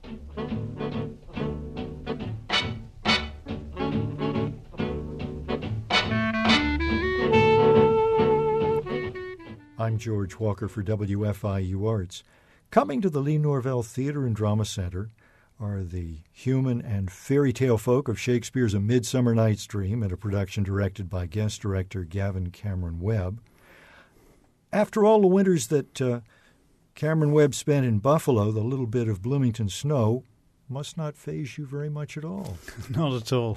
I'm George Walker for WFIU Arts. Coming to the Lee Norvell Theater and Drama Center are the human and fairy tale folk of Shakespeare's A Midsummer Night's Dream, and a production directed by guest director Gavin Cameron Webb. After all the winters that Cameron Webb spent in Buffalo, the little bit of Bloomington snow must not faze you very much at all. Not at all.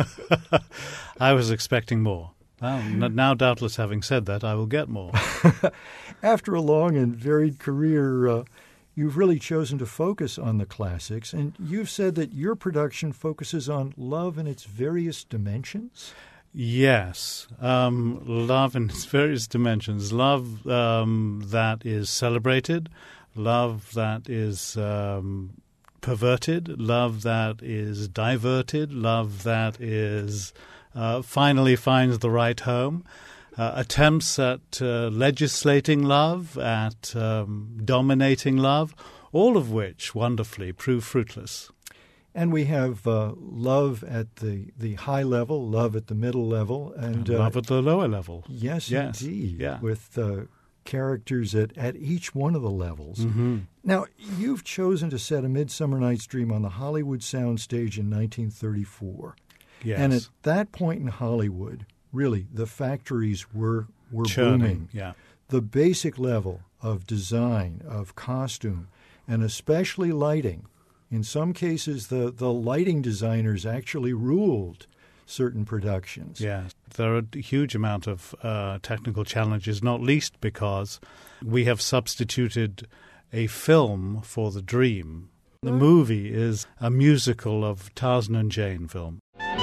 I was expecting more. Well, now, doubtless having said that, I will get more. After a long and varied career, you've really chosen to focus on the classics, and you've said that your production focuses on love in its various dimensions? Yes, love in its various dimensions. Love that is celebrated, love that is perverted, love that is diverted, love that is finally finds the right home, attempts at legislating love, at dominating love, all of which wonderfully prove fruitless. And we have love at the high level, love at the middle level, and love at the lower level. Yes, indeed, yeah. With characters at each one of the levels. Mm-hmm. Now, you've chosen to set A Midsummer Night's Dream on the Hollywood soundstage in 1934. Yes. And at that point in Hollywood, really, the factories were Churning, booming. yeah. The basic level of design, of costume, and especially lighting. In some cases, the lighting designers actually ruled certain productions. Yes, there are a huge amount of technical challenges, not least because we have substituted a film for the dream. The movie is a musical of Tarzan and Jane film.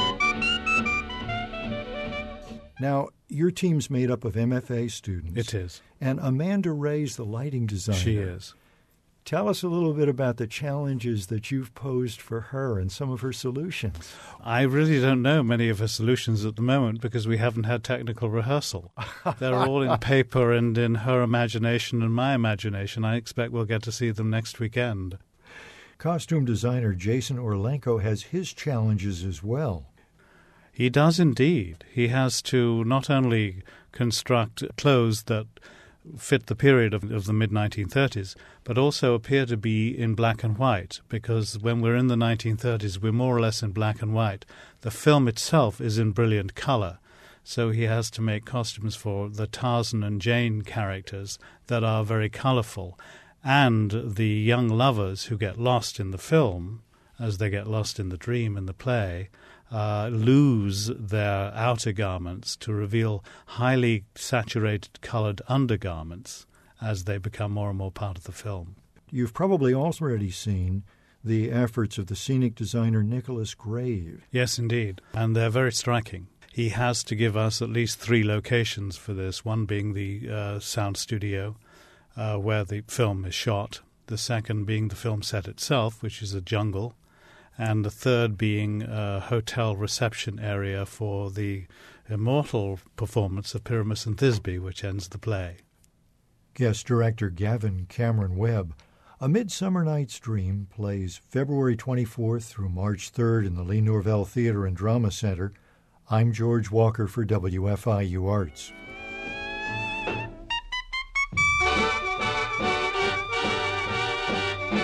Now, your team's made up of MFA students. It is. And Amanda Ray's the lighting designer. She is. Tell us a little bit about the challenges that you've posed for her and some of her solutions. I really don't know many of her solutions at the moment because we haven't had technical rehearsal. They're all in paper and in her imagination and my imagination. I expect we'll get to see them next weekend. Costume designer Jason Orlenko has his challenges as well. He does indeed. He has to not only construct clothes that fit the period of the mid-1930s, but also appear to be in black and white, because when we're in the 1930s, we're more or less in black and white. The film itself is in brilliant color, so he has to make costumes for the Tarzan and Jane characters that are very colorful, and the young lovers who get lost in the film, as they get lost in the dream in the play, lose their outer garments to reveal highly saturated colored undergarments as they become more and more part of the film. You've probably already seen the efforts of the scenic designer Nicholas Grave. Yes, indeed, and they're very striking. He has to give us at least 3 locations for this, one being the sound studio where the film is shot, the second being the film set itself, which is a jungle, and the third being a hotel reception area for the immortal performance of Pyramus and Thisbe, which ends the play. Guest director Gavin Cameron Webb. A Midsummer Night's Dream plays February 24th through March 3rd in the Lee Norvell Theater and Drama Center. I'm George Walker for WFIU Arts.